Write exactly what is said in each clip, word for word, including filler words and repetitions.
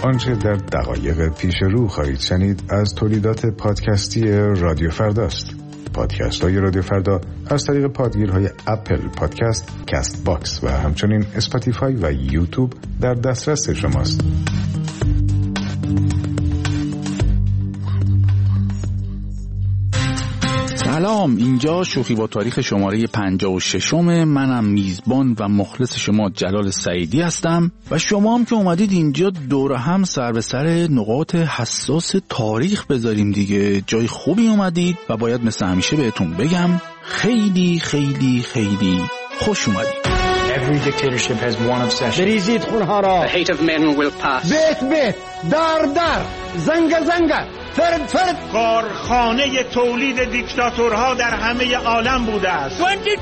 آنچه در دقایق پیش رو خواهید شنید از تولیدات پادکستی رادیو فرداست. پادکست های رادیو فردا از طریق پادگیرهای اپل پادکست، کست باکس و همچنین اسپاتیفای و یوتیوب در دسترس شماست. سلام، اینجا شوخی با تاریخ شماره پنجاه و ششم. منم میزبان و مخلص شما جلال سعیدی هستم و شما هم که اومدید اینجا دور هم سر به سر نقاط حساس تاریخ بذاریم دیگه. جای خوبی اومدید و باید مثل همیشه بهتون بگم خیلی خیلی خیلی خوش اومدید. Every dictatorship has one obsession. بریزید خونها را. The hate of men will pass. بیت بیت، دار دار، زنگ زنگ، فرد فرد. کارخانه تولید دیکتاتورها در همه عالم بوده است.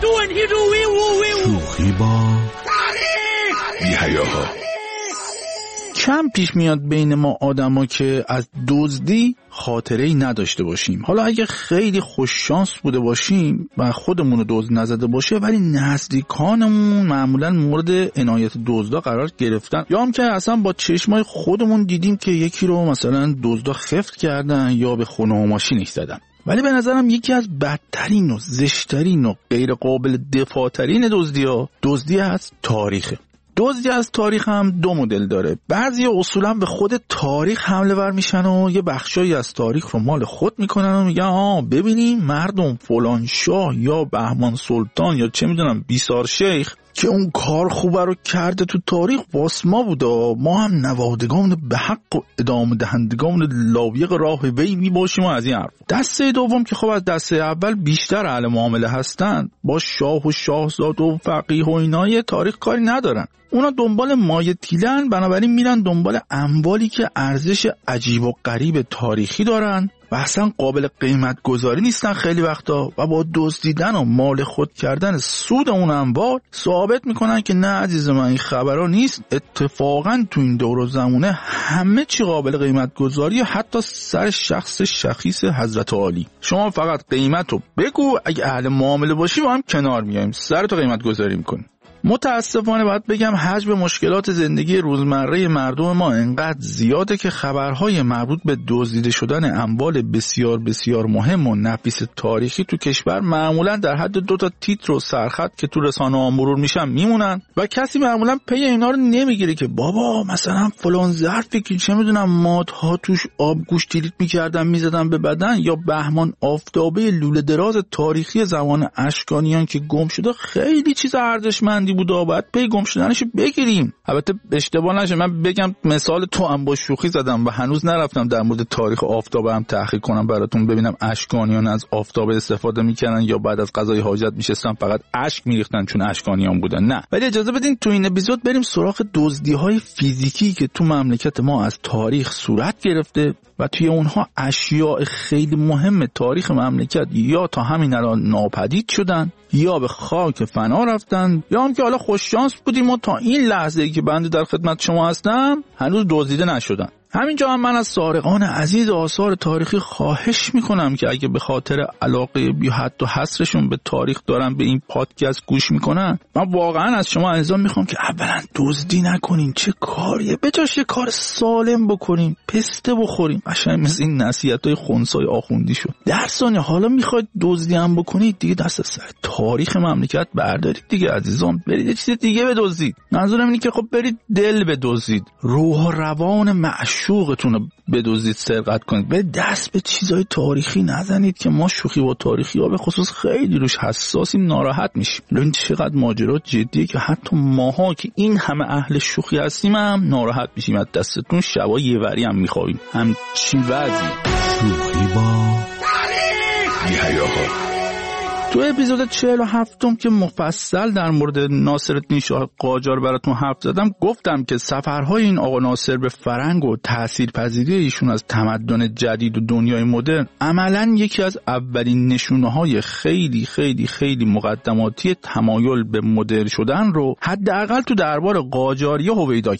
شوخی با تاریخ. بی‌حیاها. کم پیش میاد بین ما آدما که از دزدی خاطره‌ای نداشته باشیم. حالا اگه خیلی خوش شانس بوده باشیم و خودمون رو دزد نزده باشه، ولی نزدیکانمون معمولا مورد عنایت دزدا قرار گرفتن، یا هم که اصلا با چشمای خودمون دیدیم که یکی رو مثلا دزدا خفت کردن یا به خونه و ماشینش زدن. ولی به نظرم یکی از بدترین و زشترین و غیر قابل دفاع‌ترین دزدی‌ها دزدی از تاریخه. دزدی از تاریخ هم دو مدل داره. بعضی اصولا به خود تاریخ حمله ور میشن و یه بخشایی از تاریخ رو مال خود میکنن و میگن آه ببینیم مردم فلان شاه یا بهمان سلطان یا چه میدونم بیسار شیخ که اون کار خوبه رو کرده تو تاریخ واس ما بوده، ما هم نوادگان به حق و ادامه دهندگان لایق راه وی میباشیم و از این حرف. دسته دوم که خب از دسته اول بیشتر اهل معامله هستن، با شاه و شاهزاد و فقیه و اینای تاریخ کاری ندارن. اونا دنبال مایه تیلن، بنابراین میرن دنبال اموالی که ارزش عجیب و غریب تاریخی دارن و اصلا قابل قیمت گذاری نیستن خیلی وقتا، و با دزدیدن و مال خود کردن سود اون اموال ثابت میکنن که نه عزیز من این خبرها نیست، اتفاقا تو این دور و زمونه همه چی قابل قیمت گذاری، حتی سر شخص شخیص حضرت عالی. شما فقط قیمتو بگو، اگه اهل معامله باشی با هم کنار میایم، سرتو قیمت گذاری میکنیم. متاسفانه باید بگم حجم مشکلات زندگی روزمره مردم ما انقدر زیاده که خبرهای مربوط به دزدیده شدن اموال بسیار بسیار مهم و نفیس تاریخی تو کشور معمولا در حد دو تا تیتر و سرخط که تو رسانه‌ها مرور میشن میمونن و کسی معمولا پی اینا رو نمیگیره که بابا مثلا فلان ظرفی که چه میدونم مادها توش آب گوشت تریت میکردن میزدن به بدن، یا بهمان آفتابه لوله دراز تاریخی زمان اشکانیان که گم شده خیلی چیز ارزشمندی بوده، باید پی گم شدنش بگیریم. البته اشتباه نشه من بگم مثال تو هم با شوخی زدم و هنوز نرفتم در مورد تاریخ آفتاب هم تحقیق کنم براتون ببینم اشکانیان از آفتاب استفاده میکنن یا بعد از قضای حاجت میشستن فقط اشک میریختن چون اشکانیان بودن. نه، ولی اجازه بدین تو این اپیزود بریم سراغ دزدی‌های فیزیکی که تو مملکت ما از تاریخ صورت گرفته و توی اونها اشیاء خیلی مهم تاریخ مملکت یا تا همین الان ناپدید شدن یا به خاک فنا رفتن، یا هم که حالا خوش شانس بودیم و تا این لحظه‌ای که بنده در خدمت شما هستم هنوز دزدیده نشدن. همینجا هم من از سارقان عزیز آثار تاریخی خواهش میکنم که اگه به خاطر علاقه بی حد و حصرشون به تاریخ دارن به این پادکست گوش میکنن، من واقعا از شما الزام میخوام که اولا دزدی نکنین. چه کاریه؟ بجاش یه کار سالم بکنین، پسته بخورین، قشنگ مثل این نصیحتای خنثای آخوندی شد. در ثانیه حالا میخواید دزدی هم بکنید دیگه دست از سر تاریخ مملکت بردارید دیگه عزیزان، برید یه چیز دیگه بدزدید. منظورم اینه که خب برید دل بدزدید، روح و روان معشوق شوقتون رو بدزدید، سرقت کنید، به دست به چیزای تاریخی نزنید که ما شوخی با تاریخی ها به خصوص خیلی روش حساسیم، ناراحت میشیم. ببین چقدر ماجرا جدیه که حتی ماها که این همه اهل شوخی هستیم هم ناراحت میشیم از دستتون، شبا یه وری هم میخوابیم. هم چی وضعی؟ شوخی با تاریخ. بی‌حیاها. تو اپیزود چهل و هفتم که مفصل در مورد ناصرالدین شاه قاجار براتون حرف زدم، گفتم که سفرهای این آقا ناصر به فرنگ و تاثیرپذیری ایشون از تمدن جدید و دنیای مدرن عملاً یکی از اولین نشونه‌های خیلی خیلی خیلی مقدماتی تمایل به مدرن شدن رو حداقل تو دربار قاجاریه هویدا کرد.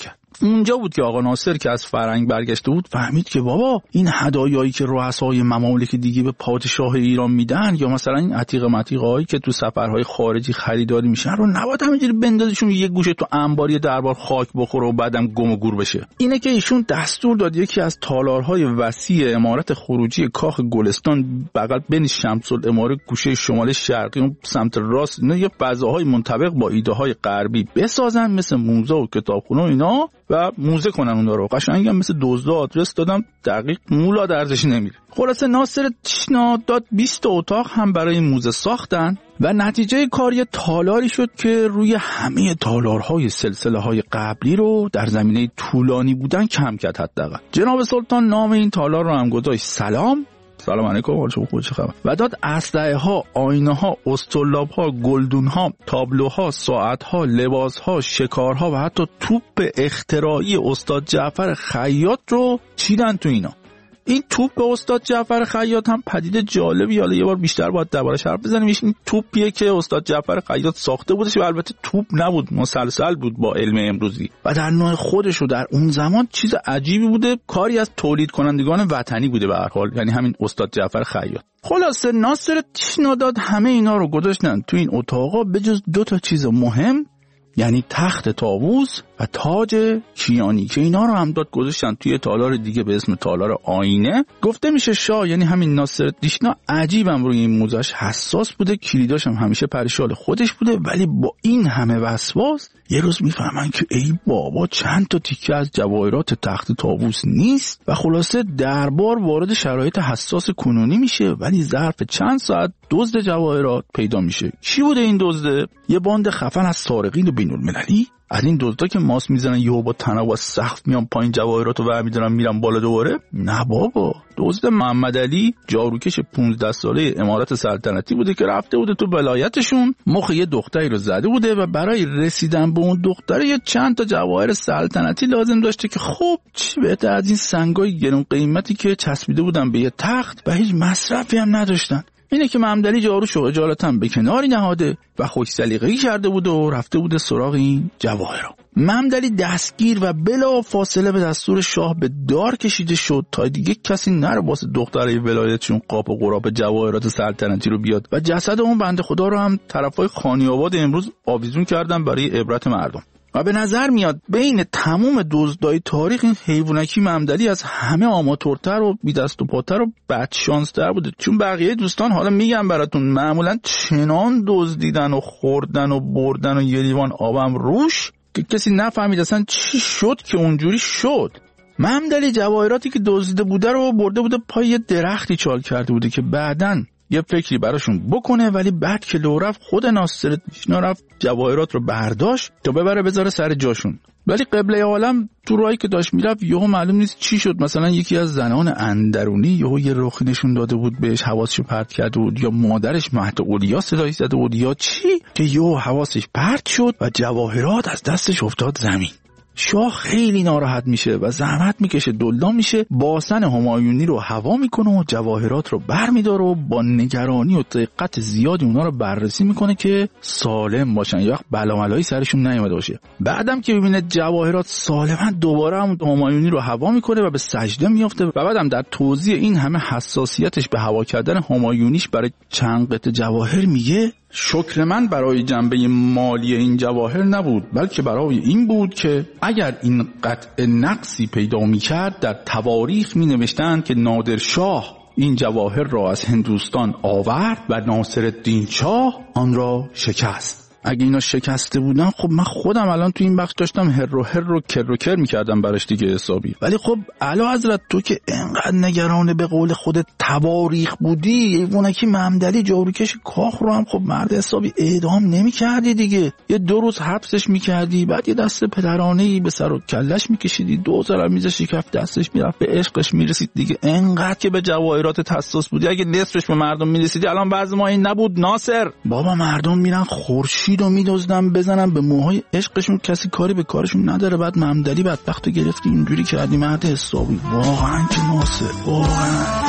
اونجا بود که آقا ناصر که از فرنگ برگشته بود فهمید که بابا این هدایایی که رؤسای ممالک دیگه به پادشاه ایران میدن یا مثلا این عتیق متیقایی که تو سفرهای خارجی خریداری میشن رو نباید همینجوری بندازیشون یه گوشه تو انباری دربار خاک بخوره و بعدم گم و گور بشه. اینه که ایشون دستور داد یکی از تالارهای وسیع عمارت خروجی کاخ گلستان بغل بین شمس العماره گوشه شمال شرقی اون سمت راست اینا یه فضاهای منطبق با ایده های غربی بسازن، مثل موزه و کتابخونه و اینا، و موزه کنن اون رو. قشنگ هم مثل دزدا آدرس دادم، دقیق مولا درزش نمیره. خلاصه ناصر پیشنهاد داد بیست اتاق هم برای موزه ساختن و نتیجه کار یه تالاری شد که روی همه تالارهای سلسله های قبلی رو در زمینه طولانی بودن کم کرد حداقل. جناب سلطان نام این تالار رو هم گذاشت سلام. سلام علیکم، حال شما خوبه، چه خبر؟ و داد اسلحه ها، آینه ها، استرلاب ها، گلدون ها، تابلوها، ساعت ها، لباس ها، شکارها و حتی توپ اختراعی استاد جعفر خیاط رو چیدن تو اینا. این توپ استاد جعفر خیاط هم پدیده جالبی، حالا یه بار بیشتر باید دربارش حرف بزنیم. این توپیه که استاد جعفر خیاط ساخته بودش و البته توپ نبود، مسلسل بود با علم امروزی و در نوع خودش و در اون زمان چیز عجیبی بوده، کاری از تولید کنندگان وطنی بوده به هر حال، یعنی همین استاد جعفر خیاط. خلاصه ناصر تشناداد همه اینا رو گذاشتن تو این اتاقا بجز دو تا چیز مهم، یعنی تخت طاووس و تاج کیانی، که اینا رو هم داد گذاشتن توی تالار دیگه به اسم تالار آینه. گفته میشه شاه، یعنی همین ناصر دیشنا، عجیبم روی این موزش حساس بوده، کلیداش هم همیشه پریشال خودش بوده، ولی با این همه وسواس یه روز میفهمن که ای بابا چند تا تیکه از جواهرات تخت طاووس نیست و خلاصه دربار وارد شرایط حساس کنونی میشه، ولی ظرف چند ساعت دزد جواهرات پیدا میشه. کی بوده این دزده؟ یه باند خفن از سارقین بین‌المللی. از این دزدا که ماس میزنن یهو با تناب و سقف میان پایین جواهراتو ور میدارن میرن بالا دوباره. نه بابا، دزد محمد علی، جاروکش پانزده ساله امارت سلطنتی بوده که رفته بوده تو ولایتشون، مخ یه دختری رو زده بوده و برای رسیدن به اون دختر یه چند تا جواهر سلطنتی لازم داشته که خب چی بهتر از این سنگای گرون قیمتی که چسبیده بودن به یه تخت و هیچ مصرفی هم نداشتن. اینه که محمد علی جاروش رو اجالتا به کناری نهاده و خوش سلیقه‌ای کرده بوده و رفته بوده سراغ این جواهرها. محمد علی دستگیر و بلا فاصله به دستور شاه به دار کشیده شد تا دیگه کسی نره واسه دخترای ولایتشون قاپ و قراب جواهرات سلطنتی رو بیاد و جسد اون بنده خدا رو هم طرفای خانی آباد امروز آویزون کردن برای عبرت مردم. و به نظر میاد بین تمام دزدای تاریخ این حیوانکی محمد علی از همه آماتورتر و بی دست و پاتر و بدشانستر بوده، چون بقیه دوستان حالا میگم براتون معمولا چنان دزدیدن و خوردن و بردن و یه لیوان آبم روش که کسی نفهمید اصلا چی شد که اونجوری شد. محمد علی جواهراتی که دزدیده بوده رو برده بوده پای یه درختی چال کرده بوده که بعدن یه فکری براشون بکنه، ولی بعد که لو رفت خود ناصر دیشنا رفت جواهرات رو برداشت تا ببره بذاره سر جاشون. ولی قبله عالم تو راهی که داشت میرفت یهو معلوم نیست چی شد، مثلا یکی از زنان اندرونی یهو یه رخی نشون داده بود بهش، حواسشو پرت کرده بود، یا مادرش مهد اولیا صدایی زده بود یا چی که یهو حواسش پرت شد و جواهرات از دستش افتاد زمین. شاه خیلی ناراحت میشه و زحمت میکشه، دلدام میشه، باسن همایونی رو هوا میکنه و جواهرات رو بر میداره و با نگرانی و دقت زیادی اونا رو بررسی میکنه که سالم باشن یا وقت بلاملایی سرشون نیومده باشه. بعدم که ببینه جواهرات سالما دوباره هم همایونی رو هوا میکنه و به سجده میافته و بعدم در توضیح این همه حساسیتش به هوا کردن همایونیش برای چند قطعه جواهر میگه شکر من برای جنبه مالی این جواهر نبود، بلکه برای این بود که اگر این قطع نقصی پیدا می کرد در تواریخ می نوشتند که نادرشاه این جواهر را از هندوستان آورد و ناصرالدین شاه آن را شکست. اگه اینا شکسته بودن خب من خودم الان تو این بخش داشتم هر رو هر رو کر رو کر میکردم براش دیگه حسابی. ولی خب اعلی حضرت تو که انقدر نگران به قول خودت تواریخ بودی، ایوونکی محمد علی جاروکش کاخ رو هم خب مرد حسابی اعدام نمیکردی دیگه، یه دو روز حبسش میکردی، بعد یه دست پدرانه‌ای به سر و کلش میکشیدی، دو ذره میزش کف دستش میرفت، به عشقش میرسید دیگه. انقدر که به جواهرات حساس بودی، اگه نصفش به مردم میرسیدی الان وضع ما این نبود ناصر. بابا مردم میرن خورشید رو میدوزدن بزنن به موهای عشقشون، کسی کاری به کارشون نداره. بعد محمد علی بدبختو گرفتی اینجوری کردی مرد حسابی. واقعا که ناصر واقعا.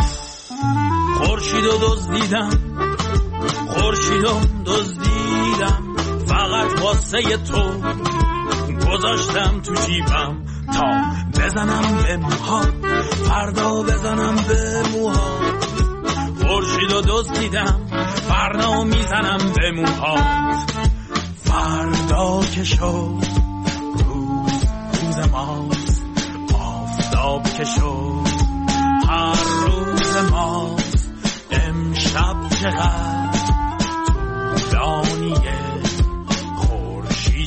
خورشیدو دزدیدم خورشیدو دزدیدم فقط واسه تو گذاشتم تو جیبم تا بزنم به موها، فردا بزنم به موها. خورشید و دزدیدم، فردا میزنم به موها. فردا که شد روز روز ماست، آفتاب که شد هر روز ماست. امشب چقدر طولانیه، خورشید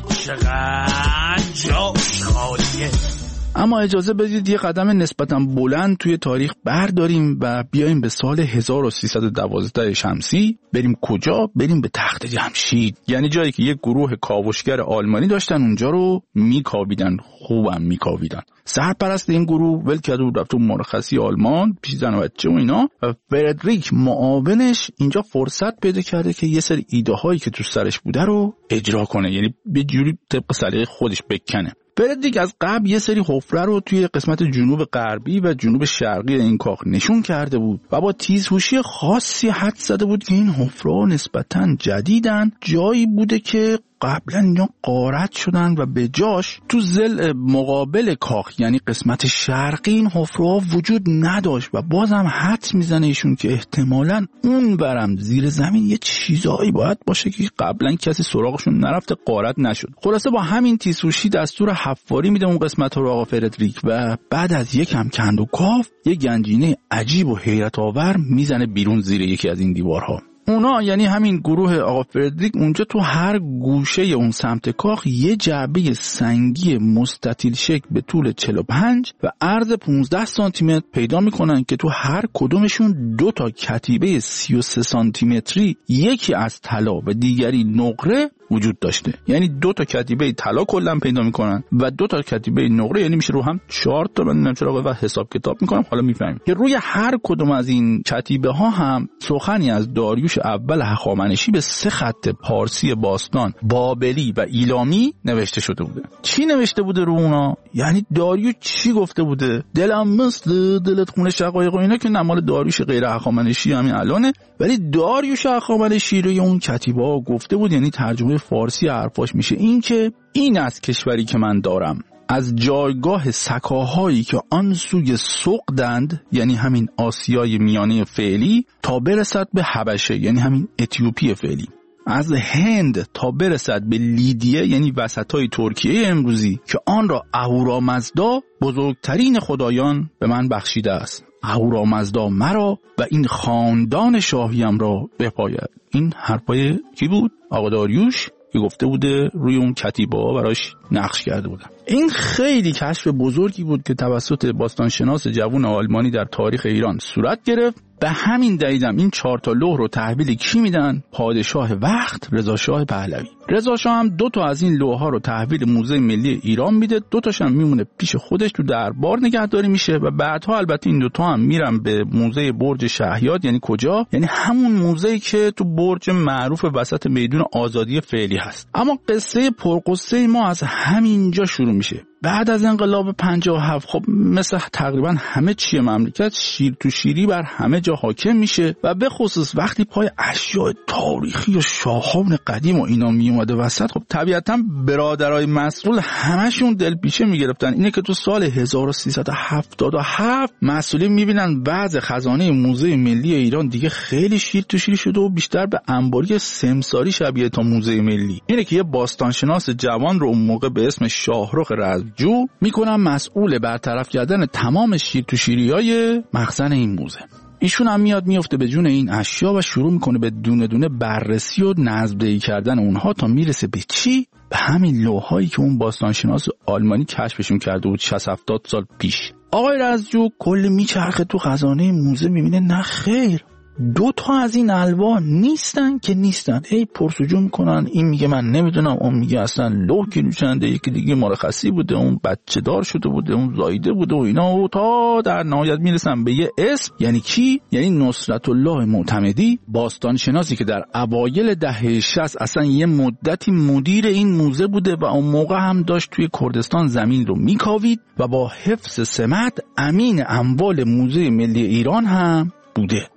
چقدر جاش خالیه. اما اجازه بدید یه قدم نسبتاً بلند توی تاریخ برداریم و بیایم به سال هزار و سیصد و دوازده شمسی. بریم کجا؟ بریم به تخت جمشید، یعنی جایی که یک گروه کاوشگر آلمانی داشتن اونجا رو میکاویدن، خوبم میکاویدن. سرپرست این گروه ول کرده بود رفت تو مرخصی آلمان پیش زن و بچه و اینا، و فردریک معاونش اینجا فرصت پیدا کرده که یه سری ایده هایی که تو سرش بوده رو اجرا کنه، یعنی به جوری طبق سلیقه خودش بکنه. فردریک از قبل یه سری حفره رو توی قسمت جنوب غربی و جنوب شرقی این کاخ نشون کرده بود و با تیزهوشی خاصی حدس زده بود که این حفره نسبتاً جدیدن، جایی بوده که قبلا اینا غارت شدن و به جاش تو ضلع مقابل کاخ یعنی قسمت شرقی این حفره وجود نداشت و بازم حدس میزنه ایشون که احتمالاً اون برم زیر زمین یه چیزایی باید باشه که قبلا کسی سراغشون نرفته، غارت نشد. خلاصه با همین تیزهوشی دستور حفاری میده اون قسمت رو آقا فردریک و بعد از یکم کند و کاف یه گنجینه عجیب و حیرت آور میزنه بیرون زیر یکی از این دیوارها. اونا یعنی همین گروه آقا فردریک اونجا تو هر گوشه اون سمت کاخ یه جعبه سنگی مستطیل شکل به طول چهل و پنج و عرض پانزده سانتی متر پیدا میکنن که تو هر کدومشون دو تا کتیبه سی و سه سانتی متری، یکی از طلا و دیگری نقره وجود داشته. یعنی دو تا کتیبه طلا کلا پیدا میکنن و دو تا کتیبه نقره، یعنی میشه رو هم چهار تا. من نمیدونم چرا و حساب کتاب میکنم، حالا میفهمیم که روی هر کدوم از این کتیبه ها هم سخنی از داریوش اول هخامنشی به سه خط پارسی باستان، بابلی و ایلامی نوشته شده بوده. چی نوشته بوده رو اونا؟ یعنی داریوش چی گفته بوده؟ دلم مثل دلت خونه شقایق و اینا که نمال داریوش غیر هخامنشی همین الانه، ولی داریوش هخامنشی رو اون کتیبه ها گفته بود. یعنی ترجمه فارسی حرفاش میشه این که این از کشوری که من دارم، از جایگاه سکاهایی که آن سوی سقدند، یعنی همین آسیای میانه فعلی، تا برسد به حبشه، یعنی همین اتیوپی فعلی، از هند تا برسد به لیدیه، یعنی وسطای ترکیه امروزی، که آن را اهورامزدا بزرگترین خدایان به من بخشیده است. اهورامزدا مرا و این خاندان شاهیم را بپاید. این حرفای کی بود؟ آقا داریوش که گفته بوده روی اون کتیبه ها براش نقش کرده بودن. این خیلی کشف بزرگی بود که توسط باستانشناس جوان آلمانی در تاریخ ایران صورت گرفت. به همین دلیلم این چهار تا لوح رو تحویل کی میدن؟ پادشاه وقت رضا شاه پهلوی. رضا شاه هم دو تا از این لوح ها رو تحویل موزه ملی ایران میده، دو تاش هم میمونه پیش خودش تو دربار نگهداری میشه و بعدها البته این دو تا هم میرن به موزه برج شهیاد. یعنی کجا؟ یعنی همون موزه‌ای که تو برج معروف وسط میدون آزادی فعلی هست. اما قصه پرقصه ما از همینجا شروع میشه. بعد از انقلاب پنجاه و هفت خب مثل تقریبا همه چیه مملکت شیر تو شیری بر همه جا حاکم میشه و به خصوص وقتی پای اشیاء تاریخی و شاهان قدیم و اینا می اومده وسط، خب طبیعتا برادرای مسئول همشون دلپیچه میگرفتن. اینه که تو سال هزار و سیصد و هفتاد و هفت مسئولین میبینن وضع خزانه موزه ملی ایران دیگه خیلی شیر تو شیری شده و بیشتر به انباری سمساری شبیه تا موزه ملی. اینه که یه باستانشناس جوان رو اون موقع به اسم شاهرخ رزمجو میکنن مسئول برطرف کردن تمام شیر تو شیریای مخزن این موزه. ایشون هم میاد میفته به جون این اشیا و شروع میکنه به دونه دونه بررسی و نظم‌دهی کردن اونها تا میرسه به چی؟ به همین لوحایی که اون باستانشناس آلمانی کشفشون کرده بود شصت هفتاد سال پیش. آقای رزمجو کلی میچرخه تو خزانه موزه، میبینه نه خیر، دو تا از این الواح نیستن که نیستن. ای پرسجو میکنن، این میگه من نمیدونم، اون میگه اصلا لوح که نوشنده یکی دیگه مرخصی بوده، اون بچه دار شده بوده، اون زایده بوده و اینا، و تا در نهایت میرسن به یه اسم. یعنی کی؟ یعنی نصرت الله معتمدی، باستانشناسی که در اوایل دهه شصت اصلا یه مدتی مدیر این موزه بوده و اون موقع هم داشت توی کردستان زمین رو میکاوید و با حفظ سمت امین اموال موزه ملی ایران هم بوده.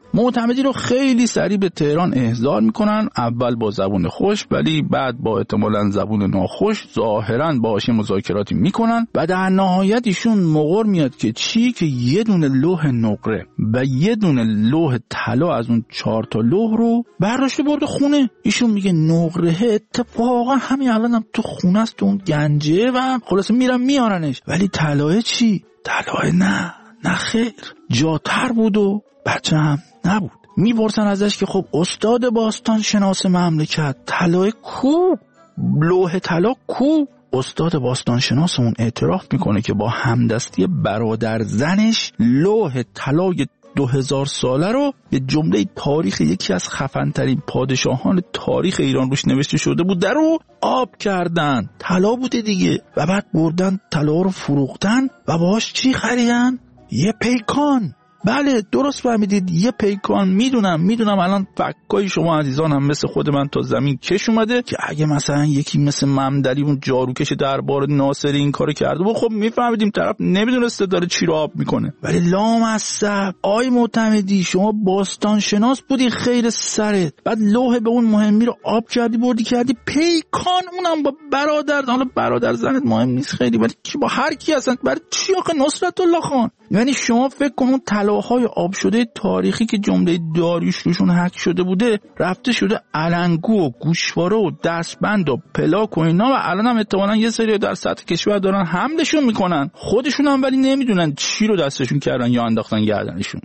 معتمدی رو خیلی سریع به تهران احضار میکنن، اول با زبون خوش ولی بعد با احتمالاً زبون ناخوش، ظاهراً باهاش مذاکراتی میکنن و در نهایت ایشون مقر میاد که چی که یه دونه لوح نقره و یه دونه لوح طلا از اون چهار تا لوح رو برداشته برده خونه. ایشون میگه نقره اتفاقا همین الانم تو خونه است، تو اون گنجه و خلاصه میرم میارنش. ولی طلای چی؟ طلای نه نه خیر، جاتر بود و بچه هم نبود. میپرسن ازش که خب استاد باستان شناس مملکت، طلای کو؟ لوح طلا کو؟ استاد باستان شناس اون اعتراف میکنه که با همدستی برادر زنش لوح طلای دو هزار ساله رو به جمله تاریخ یکی از خفن‌ترین پادشاهان تاریخ ایران روش نوشته شده بود در رو آب کردن. طلا بوده دیگه. و بعد بردن طلا رو فروختن و باهاش چی خریدن؟ یه پیکان. بله درست فهمیدید، یه پیکان. میدونم میدونم الان فکای شما عزیزان هم مثل خود من تا زمین کش اومده که اگه مثلا یکی مثل ممدلی اون جاروکش دربار ناصری این کارو کرده بود، خب میفهمیدیم طرف نمیدونسته داره چی رو آب میکنه. ولی لامصب آی معتمدی، شما باستان شناس بودی خیر سرت، بعد لوح به اون مهمی رو آب کردی بردی کردی پیکان، اونم با برادر. حالا برادر زنت مهم نیست خیلی، ولی کی با هر کی هستن برای چی آخه نصرت الله خان؟ یعنی شما فکر کن اون طلاهای آب شده تاریخی که جمله داریوش روشون حک شده بوده رفته شده علنگو و گوشواره و دستبند و پلاک و اینا و الان هم احتمالاً یه سری در سطح کشور دارن حملشون میکنن، خودشون هم ولی نمیدونن چی رو دستشون کردن یا انداختن گردنشون.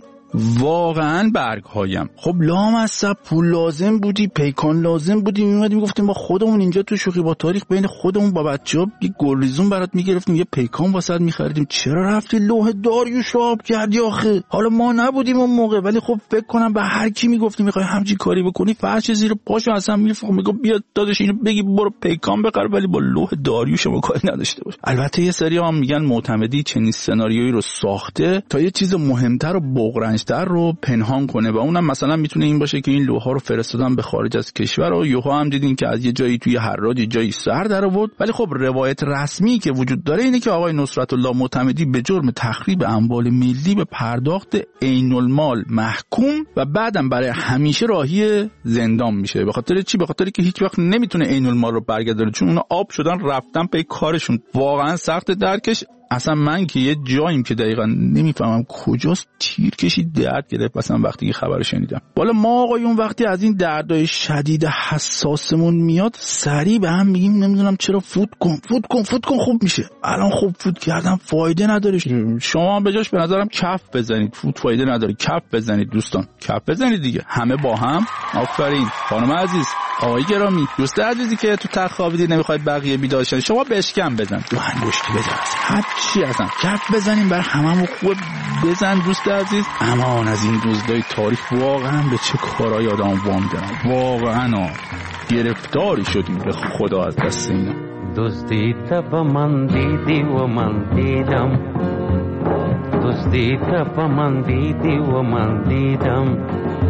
واقعا برگ هایم. خب لامصب پول لازم بودی، پیکان لازم بودی، میومدیم گفتیم با خودمون اینجا تو شوخی با تاریخ بین خودمون با بچه‌ها یه گلریزون برات میگرفتیم، یه پیکان واسط میخریدیم. چرا رفتی لوح داریوش رو آب کردی آخه؟ حالا ما نبودیم اون موقع، ولی خب فکر کنم به هر کی میگفتیم میخوای همچین کاری بکنی فرش زیر پاشو اصلا میفروخت، میگه بیا داداش اینو بگی برو پیکان بخر، ولی با لوح داریوش ما کاری نداشته باش. البته یه سری هم میگن معتمدی چنین سناریویی رو ساخته تا یه چیز مهمتر و بغرنج در رو پنهان کنه و اونم مثلا میتونه این باشه که این لوحا رو فرستادن به خارج از کشور و یوها هم دیدین که از یه جایی توی حراد یه جایی سر در آورد. ولی خب روایت رسمی که وجود داره اینه که آقای نصرت الله معتمدی به جرم تخریب اموال ملی به پرداخت عین المال محکوم و بعدم برای همیشه راهی زندان میشه. به خاطر چی؟ به خاطر که هیچ وقت نمیتونه عین المال رو برگردونه، چون اونا آب شدن رفتن پی کارشون. واقعا سخت درکش. اصلا من که یه جاییم که دقیقا نمیفهمم کجاست تیر کشید درد گرفت مثلا وقتی این خبر شنیدم. والا ما آقایون وقتی از این دردای شدید حساسمون میاد سریع به هم میگیم نمیدونم چرا فوت کن فوت کن فوت کن خوب میشه. الان خوب فوت کردن فایده نداره. شما به جاش به نظرم کف بزنید، فوت فایده نداره، کف بزنید دوستان، کف بزنید دیگه همه با هم. آفرین خانم عزیز، آقای گرامی، دوست عزیزی که تو تخت خوابیدی نمیخواید بقیه بیدار شن، شما بشکم بزن، دو انگشتی بزن، چی هستن کف بزنیم بر هممون خوب بزن دوست عزیز. امان از این دزدای تاریخ، واقعا به چه کارهای آدم وام دارن، واقعا گرفتاری شدیم به خدا از دست اینا. دزدی تب من دیدی و من دیدم، دزدی تب من دیدی و من دیدم،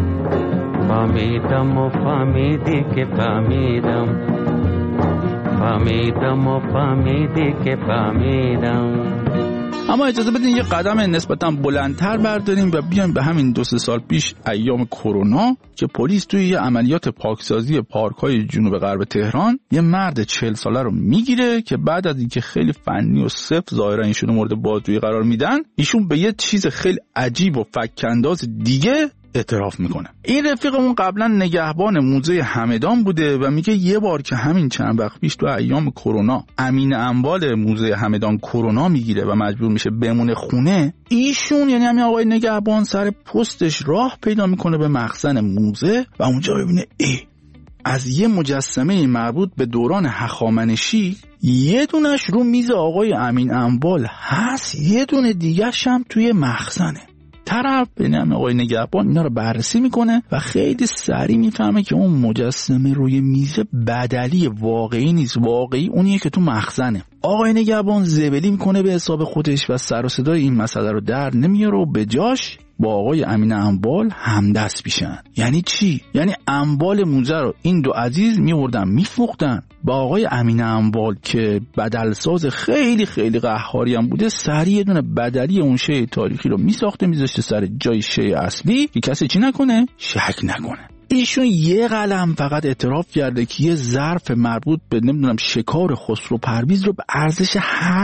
فهمیدم و فهمیدی که فهمیدم، فهمیدم و فهمیدی که فهمیدم. اما اجازه بدین یه قدم نسبتاً بلندتر برداریم و بیایم به همین دو سه سال پیش ایام کرونا که پلیس توی یه عملیات پاکسازی پارک‌های جنوب غرب تهران یه مرد چهل ساله رو میگیره که بعد از اینکه خیلی فنی و سفت ظاهرا ایشون مورد بازجویی قرار میدن، ایشون به یه چیز خیلی عجیب و فک‌انداز دیگه اعتراف میکنه. این رفیقمون قبلا نگهبان موزه همدان بوده و میگه یه بار که همین چند وقت پیش تو ایام کرونا امین اموال موزه همدان کرونا میگیره و مجبور میشه بمونه خونه، ایشون یعنی همین آقای نگهبان سر پستش راه پیدا میکنه به مخزن موزه و اونجا ببینه ای از یه مجسمه مربوط به دوران هخامنشی یه دونش رو میز آقای امین اموال هست، یه دونه دیگه‌ش هم توی مخزنه. طرف به نام آقای نگهبان اینا رو بررسی میکنه و خیلی سریع میفهمه که اون مجسمه روی میز بدلی واقعی نیست، واقعی اونیه که تو مخزنه. آقای نگهبان زبلی میکنه به حساب خودش و سر و صدای این مسئله رو در نمیاره و به جاش با آقای امین اموال همدست میشن. یعنی چی؟ یعنی اموال موزه رو این دو عزیز میوردن میفروختن، با آقای امین اموال که بدلساز خیلی خیلی قهاری هم بوده سریع یه دونه بدلی اون شی تاریخی رو میساخته میذاشته سر جای شی اصلی که کسی چی نکنه؟ شک نکنه. ایشون یه قلم فقط اعتراف کرده که یه ظرف مربوط به نمیدونم شکار خسرو پرویز رو به ارزش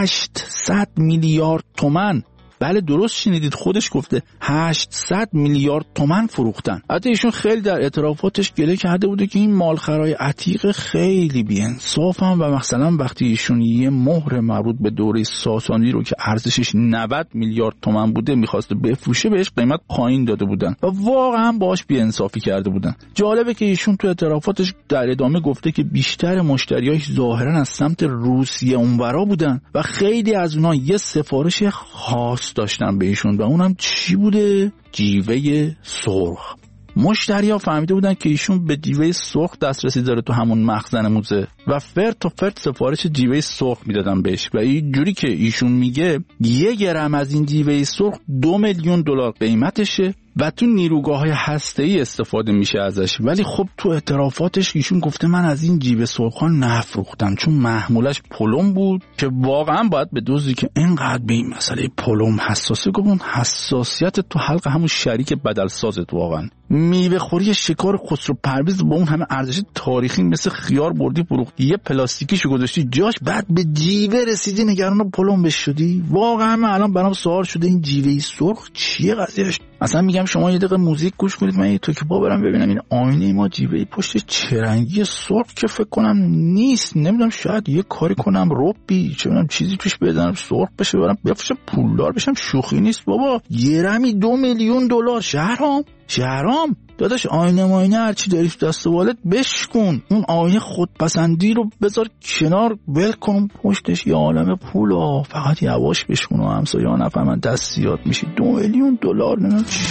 هشتصد میلیارد تومان، بله درست شنیدید، خودش گفته هشتصد میلیارد تومان فروختن. حتی ایشون خیلی در اعترافاتش گله کرده بوده که این مالخرای عتیق خیلی بی‌انصافن و مثلا وقتی ایشون یه مهر مربوط به دوره ساسانی رو که ارزشش نود میلیارد تومان بوده میخواسته بفروشه بهش قیمت پایین داده بودن و واقعا باهاش بی‌انصافی کرده بودن. جالبه که ایشون تو اعترافاتش در ادامه گفته که بیشتر مشتریاش ظاهرا از سمت روسیه اونورا بودن و خیلی از اونها یه سفارش خاص داشتن به ایشون و اونم چی بوده؟ جیوه سرخ. مشتری ها فهمیده بودن که ایشون به جیوه سرخ دسترسی داره تو همون مخزن موزه و فرد تا فرد سفارش جیوه سرخ میدادن بهش و این جوری که ایشون میگه یه گرم از این جیوه سرخ دو میلیون دلار قیمتشه و تو نیروگاه‌های هسته‌ای استفاده میشه ازش. ولی خب تو اعترافاتش ایشون گفته من از این جیوه سرخان نفروختم چون محمولش پلم بود که واقعا باید به دزدی که اینقدر به این مسئله پلم حساسه گفتن حساسیت تو حلق همون شریک بدل سازت. واقعا میوه خوری شکار خسرو پرویز با اون همه ارزش تاریخی مثل خیار بردی فروختی، یه پلاستیکیشو گذاشتی جاش، بعد به جیوه رسیدی نگران پلم بش شدی. واقعا من الان برام سوال شده این جیوه سرخ چیه قضیهش؟ اصلا میگم شما یه دقیقه موزیک گوش کنید، من یه تو که با برم ببینم این آینه ما جیوه پشت چه رنگی سرخ که فکر کنم نیست، نمیدونم شاید یه کاری کنم ربی چه میدونم چیزی توش بزنم سرخ بشه برام بفروشم پولدار بشم. شوخی نیست بابا، یه رمی دو میلیون دلار. شهرام شهرام داداش آینه ماینه هرچی داری تو دست والت بشکن، اون آینه خودپسندی رو بذار کنار، ول کن پشتش یه عالم پولا، فقط یواش بشکن و همسایه ها نفهمن دستیات میشی. دو میلیون دلار نمیدونم چی.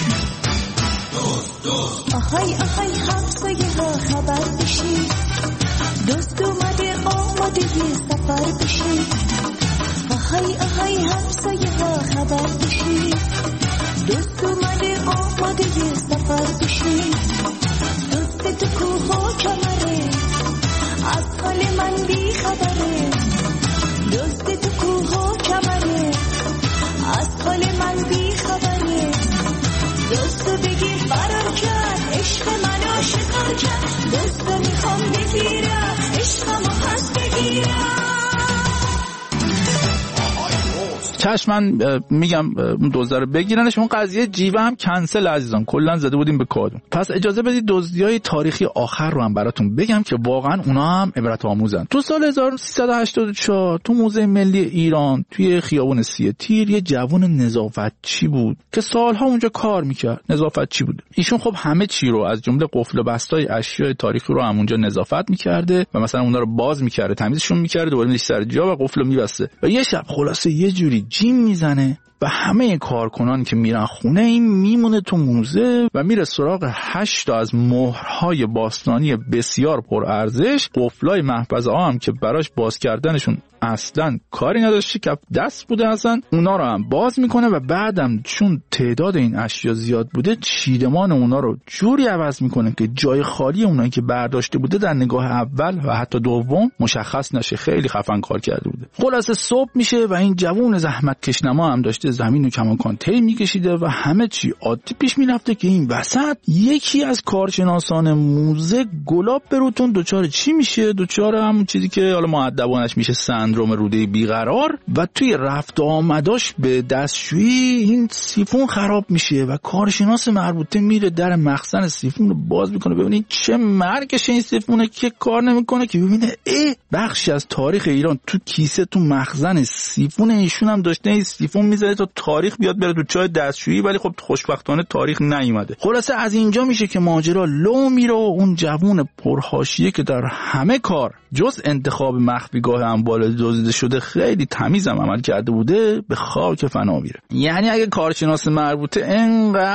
آهای آهای همسایه ها خبر بشی، دوست اومده آماده یه سفر بشی. آهای آهای همسایه ها خبر بشی، دوست اومده آماده یه سفر بشی. دوست تو کوه و کمره، از حال من بی خبره. دوست تو کوه و کمره، از حال من بی خبره. دوستو بگیر فرار کرد، عشق منو شکار کرد. دوستو میخوام بگیرم، عشقمو پس بگیرم. چشم من میگم اون دوزده رو بگیرنش. اون قضیه جیوه هم کنسل عزیزان، کلا زده بودیم به کادون. پس اجازه بدید دزدیای تاریخی آخر رو هم براتون بگم که واقعا اونا هم عبرت آموزن. تو سال هزار و سیصد و هشتاد و چهار تو موزه ملی ایران توی خیابون سی تیر یه جوون نظافتچی بود که سالها اونجا کار میکرد. نظافتچی بود ایشون. خب همه چی رو از جمله قفل و بستای اشیاء تاریخی رو هم اونجا نظافت میکرده و مثلا اونا رو باز میکرده، تمیزشون میکرده، دوباره میذاشت سر جا و قفل رو میبسته. و یه شب خلاصه یه جوری جیم میزنه و همه کارکنان که میرن خونه این میمونه تو موزه و میره سراغ هشت تا از مهرهای باستانی بسیار پرارزش. قفلای محفظه ها هم که براش باز کردنشون اصلا کاری نداشت، کف دست بوده اصلا، اونا رو هم باز میکنه و بعدم چون تعداد این اشیا زیاد بوده چیدمان اونا رو جوری عوض میکنه که جای خالی اونایی که برداشته بوده در نگاه اول و حتی دوم مشخص نشه. خیلی خفن کار کرده بوده. خلاصه صبح میشه و این جوون زحمت کشنما هم داشته زمین و کماکان طی میکشیده و همه چی عادی پیش میرفته که این وسط یکی از کارشناسان موزه گلاب بروتون دوچار چی میشه؟ دوچار همون چیزی که حالا مؤدبانش میشه سندروم روده بیقرار و توی رفت آمداش به دستشویی این سیفون خراب میشه و کارشناس مربوطه میره در مخزن سیفون رو باز میکنه ببینید چه مرگش این سیفونه که کار نمیکنه، که ببینه ای بخشی از تاریخ ایران تو کیسه تو مخزن سیفون ایشون هم داشته. این سیفون میذاره تا تاریخ بیاد بره تو چای دستشویی، ولی خب خوشبختانه تاریخ نیومده. خلاصه از اینجا میشه که ماجرا لو میره و اون جوون پرحاشیه که در همه کار جز انتخاب مخفیگاه اموال دزدیده شده خیلی تمیزم عمل کرده بوده به خاک فنا میره. یعنی اگه کارشناس مربوطه انقدر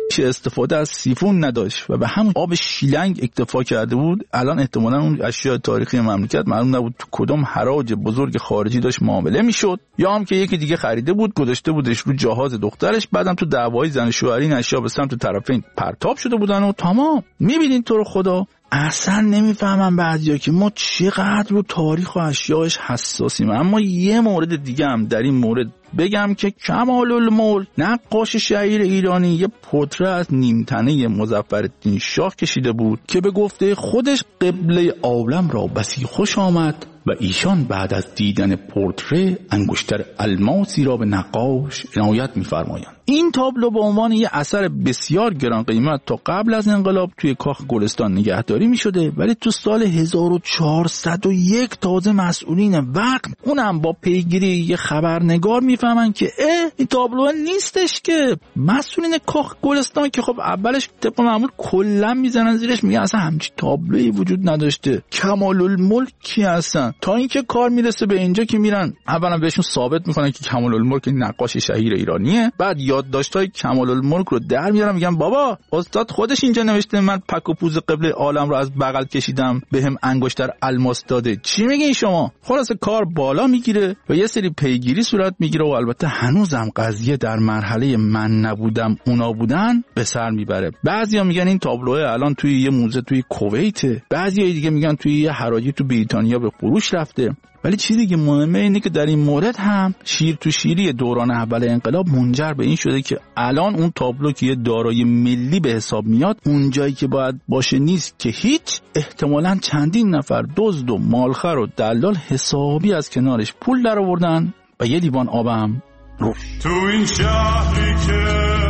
استفاده از سیفون نداشت و به همون آب شیلنگ اکتفا کرده بود، الان احتمالاً اون اشیاء تاریخی مملکت معلوم نبود تو کدوم حراج بزرگ خارجی داشت معامله میشد، یا هم که یکی دیگه خریده بود گذاشته بودش رو جهاز دخترش، بعدم تو دعوای زن شوهری این اشیاء به سمت طرفین پرتاب شده بودن و تمام. میبینین تو رو خدا اصلا نمیفهمم بعضیا که ما چقدر رو تاریخ و اشیاءش حساسیم. اما یه مورد دیگه هم در این مورد بگم که کمال الملک نقاش شهیر ایرانی یه پورتره از نیمتنه مظفرالدین شاه کشیده بود که به گفته خودش قبله عالم را بسی خوش آمد و ایشان بعد از دیدن پورتره انگشتر الماسی را به نقاش عنایت می‌فرمایند. این تابلو به عنوان یه اثر بسیار گران قیمت تا قبل از انقلاب توی کاخ گلستان نگهداری می‌شده، ولی تو سال هزار و چهارصد و یک تازه مسئولین وقت اونم با پیگیری یه خبرنگار میفهمن که اه این تابلو نیستش، که مسئولین کاخ گلستان که خب اولش طبق معمول کلا میزنن زیرش، میگن اصلا همچین تابلویی وجود نداشته، کمال الملک کی هستن. تا اینکه کار میرسه به اینجا که میرن اولا بهشون ثابت میکنن که کمال الملک نقاش شهیر ایرانیه، بعد یادداشت‌های کمال الملک رو در میارن میگن بابا استاد خودش اینجا نوشته من پک و پوز قبله عالم رو از بغل کشیدم بهم انگشتر الماس داده، چی میگین شما؟ خلاص کار بالا میگیره و یه سری پیگیری صورت میگیره و البته هنوزم قضیه در مرحله من نبودم اونا بودن به سر میبره. بعضیا میگن این تابلوه الان توی یه موزه توی کویت، بعضیا دیگه میگن توی یه حراجی تو بریتانیا به فروش رفته. ولی چیزی که مهمه اینه که در این مورد هم شیر تو شیری دوران اول انقلاب منجر به این شده که الان اون تابلو که یه دارایی ملی به حساب میاد اون جایی که باید باشه نیست که هیچ، احتمالاً چندین نفر دزد و مالخر و دلال حسابی از کنارش پول در آوردن و یه لیوان آبم روش. تو این شهری که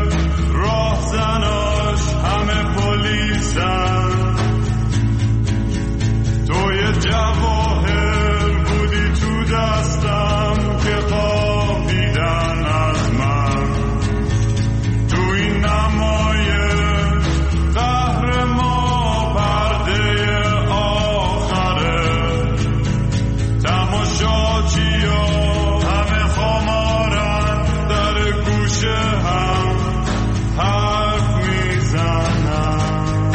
راه زناش همه پلیسن، تو یه جواهر بودی تو دستم که خوابیدن از من، تو این نمای قهر ما پرده آخره، تماشاچی ها همه خمارن در گوشه هم حرف میزنن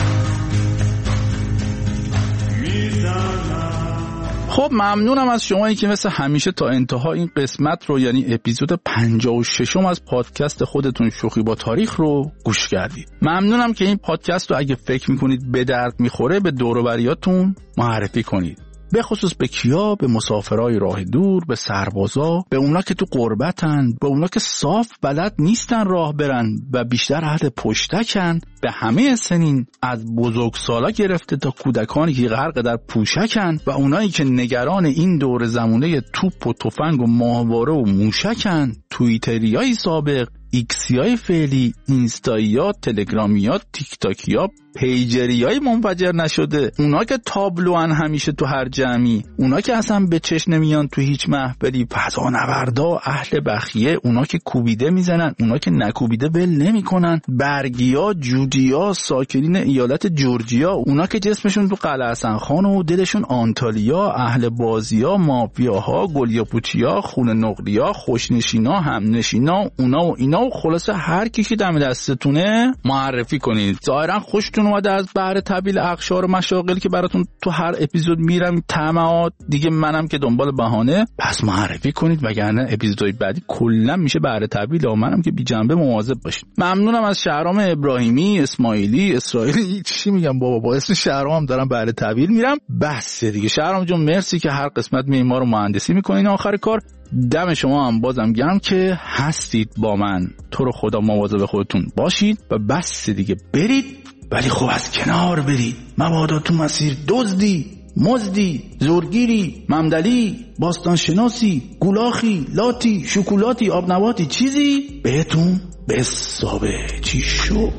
میزنن. خب ممنونم از شمایی که مثل همیشه تا انتها این قسمت رو، یعنی اپیزود پنجاه و ششم از پادکست خودتون شوخی با تاریخ رو گوش کردید. ممنونم که این پادکست رو اگه فکر میکنید به درد میخوره به دور و بریاتون معرفی کنید، به خصوص به کیا؟ به مسافرای راه دور، به سربازا، به اونا که تو غربتن، به اونا که صاف بلد نیستن راه برن و بیشتر اهل پشتکن، به همه سنین از بزرگسالا گرفته تا کودکانی که غرق در پوشکن و اونایی که نگران این دور زمونه توپ و تفنگ و ماهواره و موشکن، توییتریای سابق، ایکسیای فعلی، اینستاییات، تلگرامیات، تیک تاکیات، پیجریای منفجر نشده، اونا که تابلوان همیشه تو هر جمعی، اونا که اصلا به چشم نمیان تو هیچ محفلی، فضانوردا، اهل بخیه، اونا که کوبیده میزنن، اونا که نکوبیده ول نمیکنن، برگیا، جودیا، ساکنین ایالت جورجیا، اونا که جسمشون تو قلعه حسن خان و دلشون آنتالیا، اهل بازیا، مافیاها، گلیاپوچیا، خون نقلیا، خوشنشینا، همنشینا، اونا و اینا، و خلاصه هر کی که دم دستتونه معرفی کنید. ظاهرا خوشتون اومده از بحر طویل اقشار و مشاغل که براتون تو هر اپیزود میرم طمعات دیگه، منم که دنبال بهانه، پس معرفی کنید وگرنه اپیزودهای بعدی کلا میشه بحر طویل و منم که بی جنبه مواظب باشید. ممنونم از شهرام ابراهیمی، اسماعیلی، اسرائیلی، چی میگم بابا، با اسم شهرام دارم بحر طویل میرم. بس دیگه شهرام جون، مرسی که هر قسمت معمار و مهندسی میکنین آخر کار. دم شما هم بازم گرم که هستید با من. تو رو خدا مواظب خودتون باشید و بس دیگه برید، ولی خب از کنار برید، مبادا تو مسیر دزدی، مزدی، زورگیری، ممدلی، باستانشناسی، گولاخی، لاتی، شکلاتی، آبنباتی چیزی بهتون به حسابه چی شد.